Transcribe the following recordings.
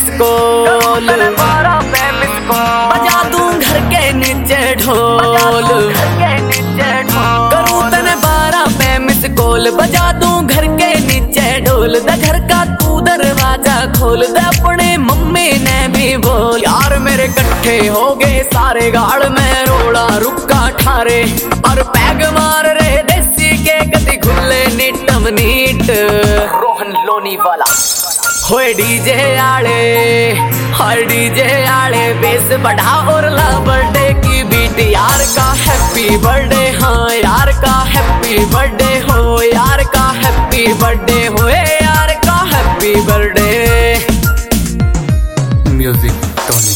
Miss call, बजा दूं घर के नीचे ढोल, करूं तने 12 पे मिस कॉल, बजा दूं घर के नीचे ढोल। द घर का तू दरवाजा खोल दे, अपने मम्मी ने भी बोल। यार मेरे इकट्ठे हो गए सारे गाड़ में रोड़ा रुका ठारे, और पैग मार रहे देसी के कति खुले नीटम नीट। रोहन लोनी वाला होए डीजे आड़े, हर डीजे आड़े बेस बढ़ा और ला बर्थडे की बीट। यार का हैप्पी बर्थडे, हाँ यार का हैप्पी बर्थडे हो, यार का हैप्पी बर्थडे हो, यार का happy birthday. Music Tony.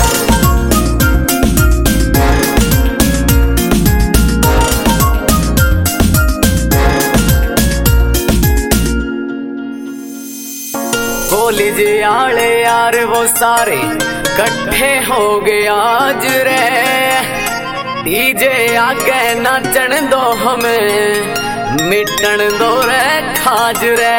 College आले यार वो सारे कट्ठे हो गए आज रे, डीजे आगे नाचन दो हमें मिटन दो रे खाज रे।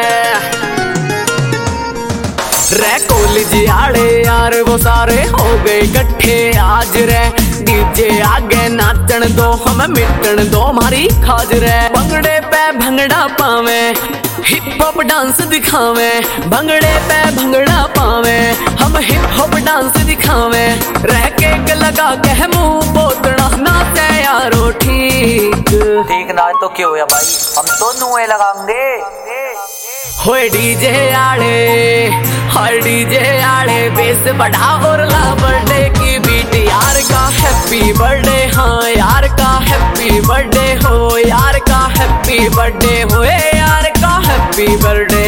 कॉलेज आले यार वो सारे हो गए इकट्ठे आज रे, डीजे आगे नाचन दो हमें मिटन दो हमारी खाज रे। भंगड़े पे भंगड़ा पावे हिप हॉप डांस दिखावे, भंगड़े पे भंगड़ा पावे हम हिप हॉप डांस दिखावे। रह के लगा के मुंह पोतना नाचे यारो ठीक ठीक ना तो क्यों है भाई, हम तो नुए लगाएंगे। होए डीजे आड़े, हर डीजे आड़े बेस बढ़ा और ला बर्थडे की बीट। यार का हैप्पी बर्थडे, हाँ यार का हैप्पी बर्थडे हो, यार का हैप्पी बर्थडे हो, यार का हैप्पी बर्थडे।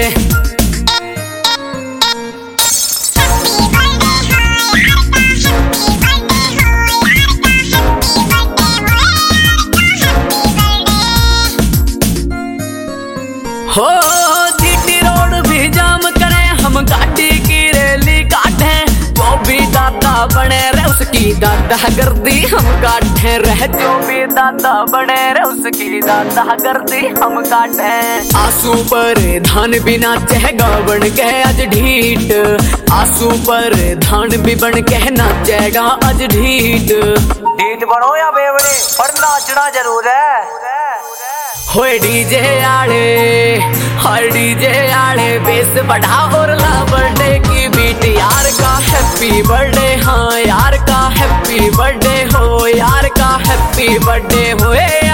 हो जीटी रोड भी जाम करे हम गाड़ी की रैली काटे, जो भी दादा बने रहे उसकी दादा गर्दी हम काटे रहे, जो भी दादा बने रहे उसकी दादा गर्दी हम काटे। आंसू पर धान भी नाचे बन के आज ढीठ, आंसू पर धान भी बन के नाचेगा आज ढीठ। ढीठ बनो या बेवड़े पर नाचना जरूर है। होए डीजे आड़े, हर डीजे आड़े बेस बढ़ा और ला बर्थडे की बीट। यार का हैप्पी बर्थडे, हाँ यार का हैप्पी बर्थडे हो, यार का हैप्पी बर्थडे हो,